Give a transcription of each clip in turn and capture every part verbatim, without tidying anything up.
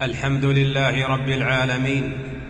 الحمد لله رب العالمين.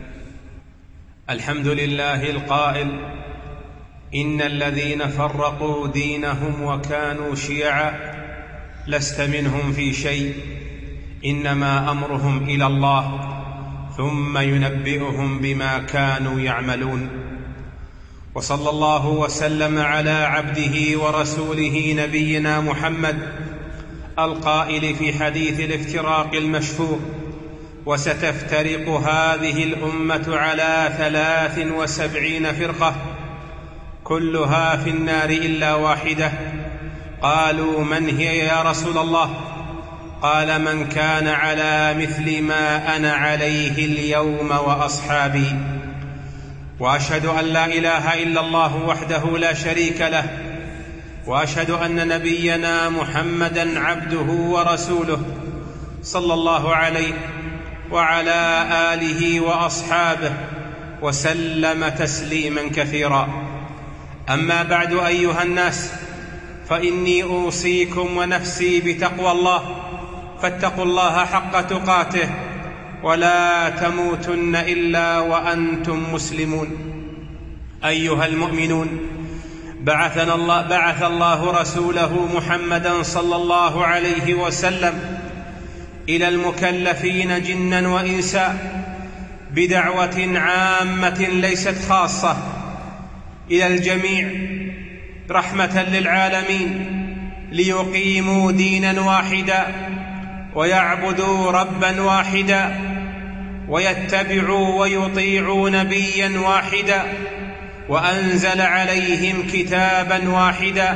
الحمد لله القائل: إن الذين فرقوا دينهم وكانوا شيعا لست منهم في شيء، إنما أمرهم إلى الله ثم ينبئهم بما كانوا يعملون. وصلى الله وسلم على عبده ورسوله نبينا محمد القائل في حديث الافتراق المشهور: وستفترق هذه الأمة على ثلاث وسبعين فرقة كلها في النار إلا واحدة. قالوا: من هي يا رسول الله؟ قال: من كان على مثل ما أنا عليه اليوم وأصحابي. وأشهد أن لا إله إلا الله وحده لا شريك له، وأشهد أن نبينا محمدًا عبده ورسوله صلى الله عليه وعلى آله وأصحابه وسلم تسليمًا كثيرا. أما بعد، أيها الناس، فإني أوصيكم ونفسي بتقوى الله، فاتقوا الله حق تقاته ولا تموتن إلا وأنتم مسلمون. أيها المؤمنون، بعثنا الله بعث الله رسوله محمدًا صلى الله عليه وسلم إلى المكلفين جنًا وإنسا بدعوة عامة ليست خاصة، إلى الجميع رحمة للعالمين، ليقيموا دينًا واحدًا ويعبدوا ربًا واحدًا ويتبعوا ويطيعوا نبيًا واحدًا، وأنزل عليهم كتابًا واحدًا،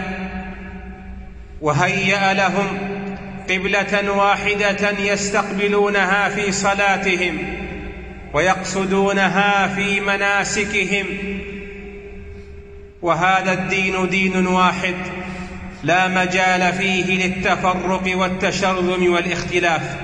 وهيأ لهم قبلة واحدة يستقبلونها في صلاتهم ويقصدونها في مناسكهم. وهذا الدين دين واحد لا مجال فيه للتفرق والتشرذم والاختلاف.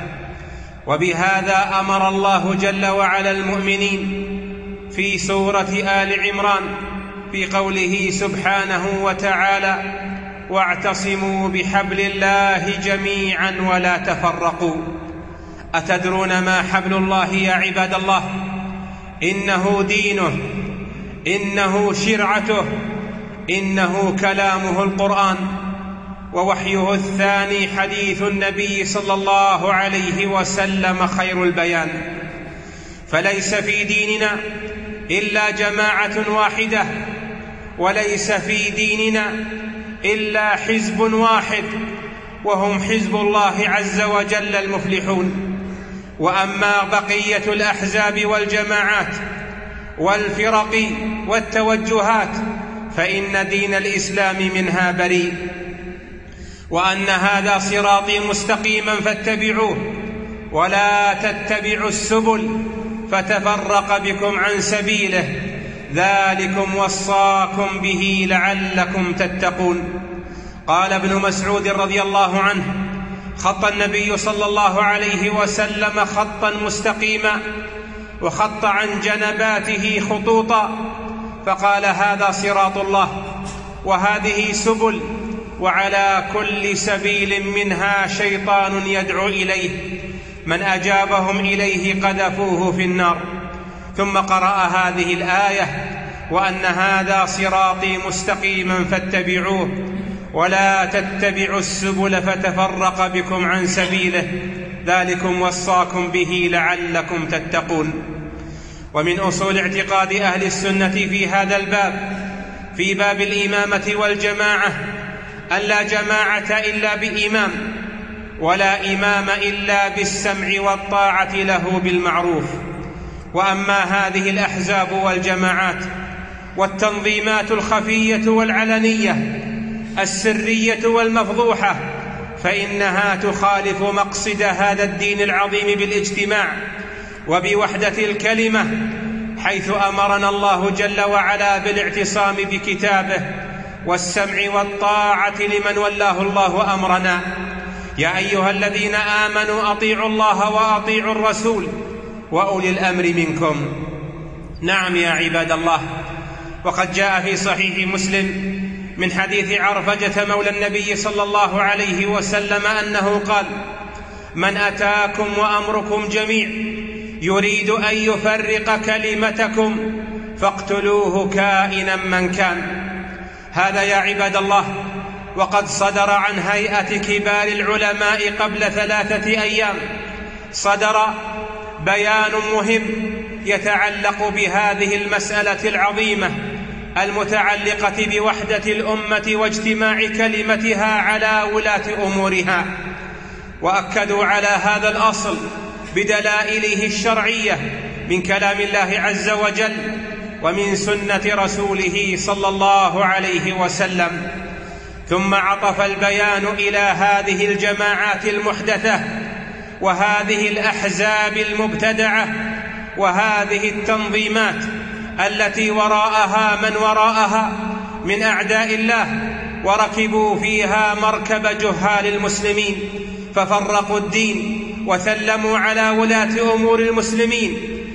وبهذا أمر الله جل وعلا المؤمنين في سورة آل عمران في قوله سبحانه وتعالى: واعتصموا بحبل الله جميعا ولا تفرقوا. أتدرون ما حبل الله يا عباد الله؟ إنه دينه، إنه شرعته، إنه كلامه القرآن، ووحيه الثاني حديث النبي صلى الله عليه وسلم خير البيان. فليس في ديننا إلا جماعة واحدة، وليس في ديننا إلا حزب واحد، وهم حزب الله عز وجل المفلحون. وأما بقية الأحزاب والجماعات والفرق والتوجهات فإن دين الإسلام منها بريء. وأن هذا صراطي مستقيما فاتبعوه، ولا تتبعوا السبل فتفرق بكم عن سبيله، ذلكم وصاكم به لعلكم تتقون. قال ابن مسعود رضي الله عنه: خط النبي صلى الله عليه وسلم خطا مستقيما، وخط عن جنباته خطوطا، فقال: هذا صراط الله، وهذه سبل، وعلى كل سبيل منها شيطان يدعو إليه، من أجابهم إليه قذفوه في النار. ثم قرأ هذه الآية: وأن هذا صراطي مستقيما فاتبعوه، ولا تتبعوا السبل فتفرق بكم عن سبيله، ذلكم وصاكم به لعلكم تتقون. ومن أصول اعتقاد أهل السنة في هذا الباب، في باب الإمامة والجماعة، أن لا جماعة إلا بإمام، ولا إمام إلا بالسمع والطاعة له بالمعروف. وأما هذه الأحزاب والجماعات والتنظيمات الخفية والعلنية، السرية والمفضوحة، فإنها تخالف مقصد هذا الدين العظيم بالاجتماع وبوحدة الكلمة، حيث أمرنا الله جل وعلا بالاعتصام بكتابه والسمع والطاعة لمن ولاه الله أمرنا. يا أيها الذين آمنوا أطيعوا الله وأطيعوا الرسول وأولي الأمر منكم. نعم يا عباد الله، وقد جاء في صحيح مسلم من حديث عرفجة مولى النبي صلى الله عليه وسلم أنه قال: من أتاكم وأمركم جميع يريد أن يفرق كلمتكم فاقتلوه كائنا من كان. هذا يا عباد الله وقد صدر عن هيئة كبار العلماء قبل ثلاثة أيام صدر بيان مهم يتعلق بهذه المسألة العظيمة المتعلقة بوحدة الأمة واجتماع كلمتها على ولاة أمورها، وأكدوا على هذا الأصل بدلائله الشرعية من كلام الله عز وجل ومن سنة رسوله صلى الله عليه وسلم. ثم عطف البيان إلى هذه الجماعات المحدثة وهذه الأحزاب المبتدعة وهذه التنظيمات التي وراءها من وراءها من أعداء الله، وركبوا فيها مركب جهال المسلمين ففرقوا الدين وثلموا على ولاة أمور المسلمين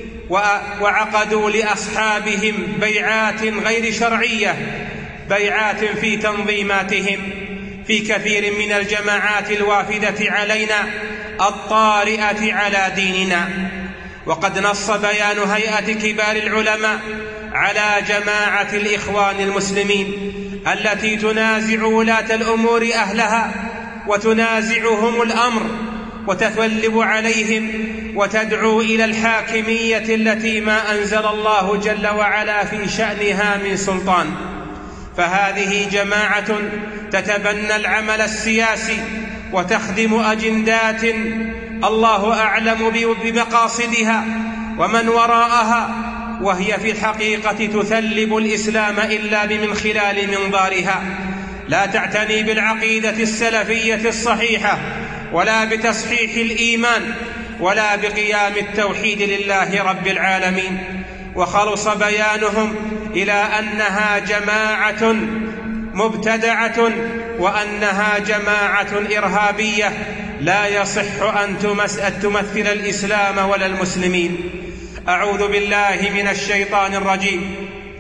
وعقدوا لأصحابهم بيعات غير شرعية، بيعات في تنظيماتهم في كثير من الجماعات الوافدة علينا الطارئة على ديننا. وقد نص بيان هيئة كبار العلماء على جماعة الإخوان المسلمين التي تنازع ولاة الأمور أهلها وتنازعهم الأمر وتثلب عليهم وتدعو إلى الحاكمية التي ما أنزل الله جل وعلا في شأنها من سلطان. فهذه جماعة تتبنى العمل السياسي وتخدم أجندات الله أعلم بمقاصدها ومن وراءها، وهي في الحقيقة تثلب الإسلام إلا بمن خلال منظارها، لا تعتني بالعقيدة السلفية الصحيحة ولا بتصحيح الإيمان ولا بقيام التوحيد لله رب العالمين. وخلص بيانهم إلى أنها جماعة مبتدعة وأنها جماعة إرهابية لا يصح أن تمثل الإسلام ولا المسلمين. أعوذ بالله من الشيطان الرجيم.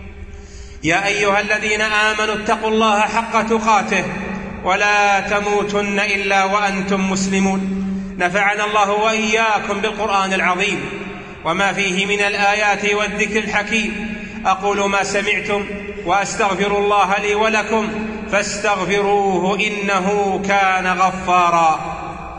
يا أيها الذين آمنوا اتقوا الله حق تقاته ولا تموتن إلا وأنتم مسلمون. نفعنا الله وإياكم بالقرآن العظيم وما فيه من الآيات والذكر الحكيم. أقول ما سمعتم وأستغفر الله لي ولكم فاستغفروه إنه كان غفارا.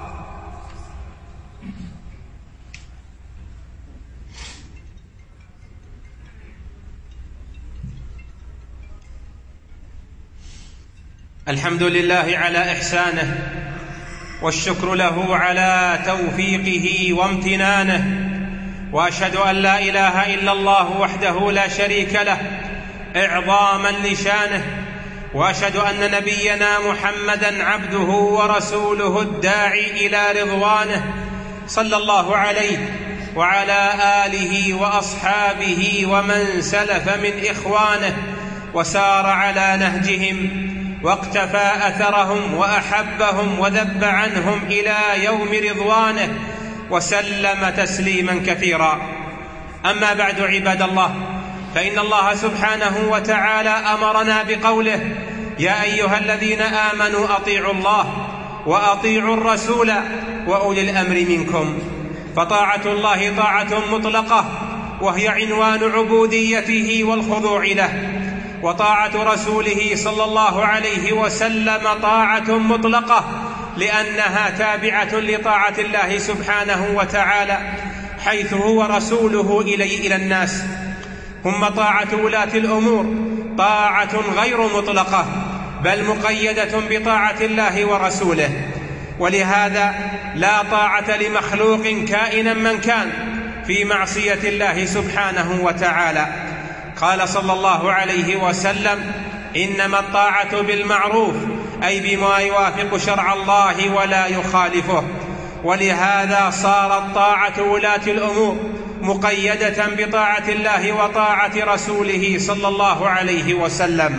الحمد لله على إحسانه والشكر له على توفيقه وامتنانه، وأشهد أن لا إله إلا الله وحده لا شريك له إعظاما لشانه، وأشهد أن نبينا محمدا عبده ورسوله الداعي إلى رضوانه صلى الله عليه وعلى آله وأصحابه ومن سلف من إخوانه وسار على نهجهم واقتفى أثرهم وأحبهم وذب عنهم إلى يوم رضوانه وسلم تسليما كثيرا. أما بعد عباد الله، فإن الله سبحانه وتعالى أمرنا بقوله: يا أيها الذين آمنوا أطيعوا الله وأطيعوا الرسول وأولي الأمر منكم. فطاعة الله طاعة مطلقة وهي عنوان عبوديته والخضوع له، وطاعة رسوله صلى الله عليه وسلم طاعة مطلقة لأنها تابعة لطاعة الله سبحانه وتعالى حيث هو رسوله إلي إلى الناس. ثم طاعة ولاة الأمور طاعة غير مطلقة بل مقيدة بطاعة الله ورسوله، ولهذا لا طاعة لمخلوق كائنا من كان في معصية الله سبحانه وتعالى. قال صلى الله عليه وسلم: إنما الطاعة بالمعروف، أي بما يوافق شرع الله ولا يخالفه. ولهذا صارت طاعة ولاة الأمور مقيدة بطاعة الله وطاعة رسوله صلى الله عليه وسلم.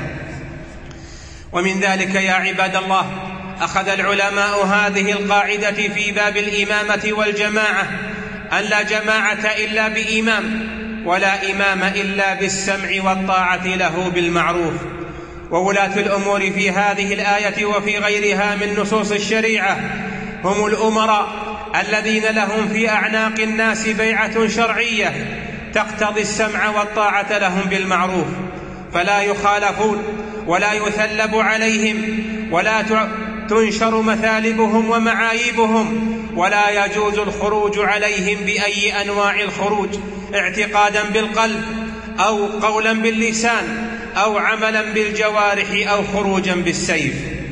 ومن ذلك يا عباد الله أخذ العلماء هذه القاعدة في باب الإمامة والجماعة: أن لا جماعة إلا بإمام، ولا إمام إلا بالسمع والطاعة له بالمعروف. وولاة الأمور في هذه الآية وفي غيرها من نصوص الشريعة هم الأمراء الذين لهم في أعناق الناس بيعة شرعية تقتضي السمع والطاعة لهم بالمعروف، فلا يخالفون ولا يثلب عليهم ولا تنشر مثالبهم ومعايبهم، ولا يجوز الخروج عليهم بأي أنواع الخروج، اعتقادا بالقلب أو قولا باللسان أو عملا بالجوارح أو خروجا بالسيف.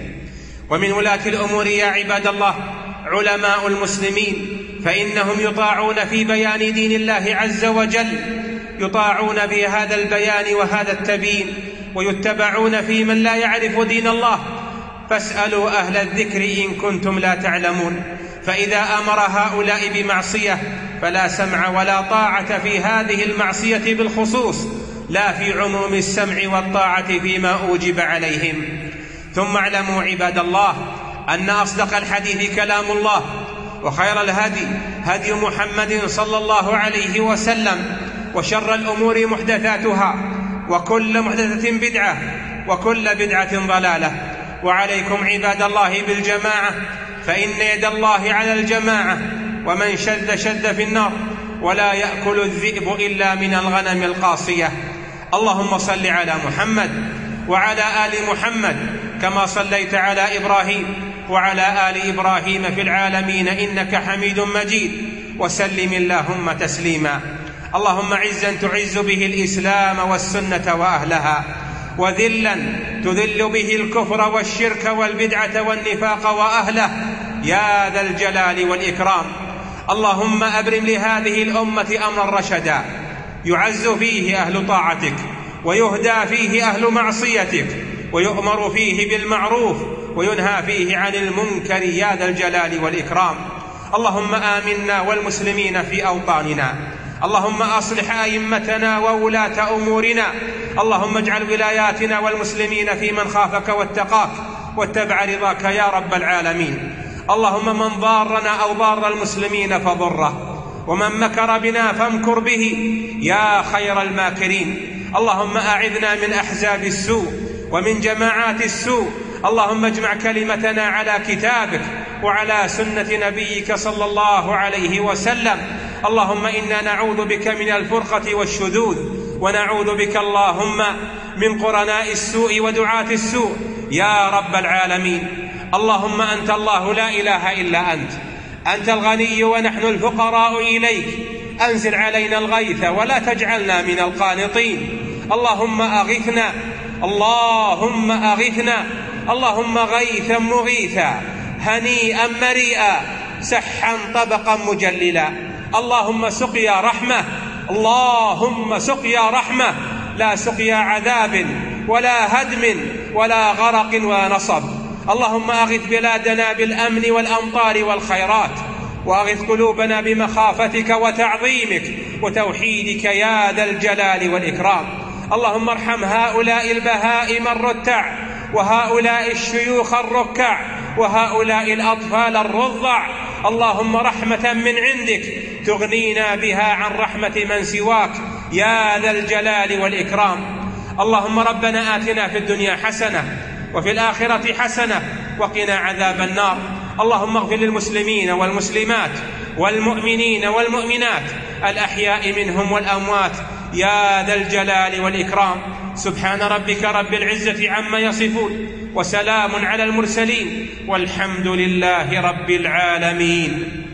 ومن ولاة الأمور يا عباد الله علماء المسلمين، فإنهم يطاعون في بيان دين الله عز وجل، يطاعون في هذا البيان وهذا التبيين، ويتبعون في من لا يعرف دين الله. فاسألوا أهل الذكر إن كنتم لا تعلمون. فإذا أمر هؤلاء بمعصية فلا سمع ولا طاعة في هذه المعصية بالخصوص، لا في عموم السمع والطاعة فيما أوجب عليهم. ثم اعلموا عباد الله أن أصدق الحديث كلام الله، وخير الهدي هدي محمد صلى الله عليه وسلم، وشر الأمور محدثاتها، وكل محدثة بدعة، وكل بدعة ضلالة. وعليكم عباد الله بالجماعة، فإن يد الله على الجماعة، ومن شذ شذ في النار، ولا يأكل الذئب إلا من الغنم القاصية. اللهم صل على محمد وعلى آل محمد كما صليت على إبراهيم وعلى آل إبراهيم في العالمين إنك حميد مجيد، وسلم اللهم تسليما. اللهم عزا تعز به الإسلام والسنة وأهلها، وذلا تذل به الكفر والشرك والبدعة والنفاق وأهله يا ذا الجلال والإكرام. اللهم أبرم لهذه الأمة أمرا رشدا يعز فيه أهل طاعتك، ويهدى فيه أهل معصيتك، ويؤمر فيه بالمعروف وينهى فيه عن المنكر يا ذا الجلال والإكرام. اللهم آمنا والمسلمين في أوطاننا، اللهم أصلح أئمتنا وولاة أمورنا، اللهم اجعل ولاياتنا والمسلمين في من خافك واتقاك واتبع رضاك يا رب العالمين. اللهم من ضارنا أو ضار المسلمين فضره، ومن مكر بنا فامكر به يا خير الماكرين. اللهم أعذنا من أحزاب السوء ومن جماعات السوء. اللهم اجمع كلمتنا على كتابك وعلى سنة نبيك صلى الله عليه وسلم. اللهم إنا نعوذ بك من الفرقة والشذوذ، ونعوذ بك اللهم من قرناء السوء ودعاة السوء يا رب العالمين. اللهم أنت الله لا إله إلا أنت، أنت الغني ونحن الفقراء إليك، أنزل علينا الغيث ولا تجعلنا من القانطين. اللهم أغثنا، اللهم أغثنا، اللهم غيثا مغيثا هنيئا مريئا سحا طبقا مجللا. اللهم سقيا رحمة، اللهم سقيا رحمة، لا سقيا عذاب ولا هدم ولا غرق ولا نصب. اللهم أغث بلادنا بالأمن والأمطار والخيرات، وأغث قلوبنا بمخافتك وتعظيمك وتوحيدك يا ذا الجلال والإكرام. اللهم ارحم هؤلاء البهائم الرتع، وهؤلاء الشيوخ الركع، وهؤلاء الأطفال الرضع. اللهم رحمة من عندك تغنينا بها عن رحمة من سواك يا ذا الجلال والإكرام. اللهم ربنا آتنا في الدنيا حسنة وفي الآخرة حسنة وقنا عذاب النار. اللهم اغفر للمسلمين والمسلمات والمؤمنين والمؤمنات الأحياء منهم والأموات يا ذا الجلال والإكرام. سبحان ربك رب العزة عما يصفون، وسلام على المرسلين، والحمد لله رب العالمين.